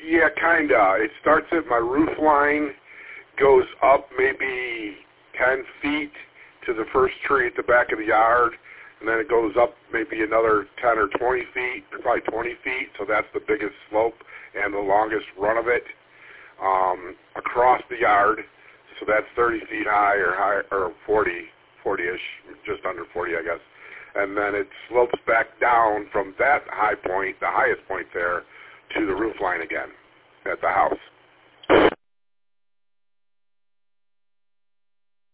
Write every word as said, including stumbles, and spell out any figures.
Yeah, kind of. It starts at my roof line, goes up maybe ten feet to the first tree at the back of the yard, and then it goes up maybe another ten or twenty feet, probably twenty feet, so that's the biggest slope and the longest run of it, um, across the yard, so that's thirty feet high or high, or forty, forty-ish, just under forty, I guess. And then it slopes back down from that high point, the highest point there, to the roof line again at the house.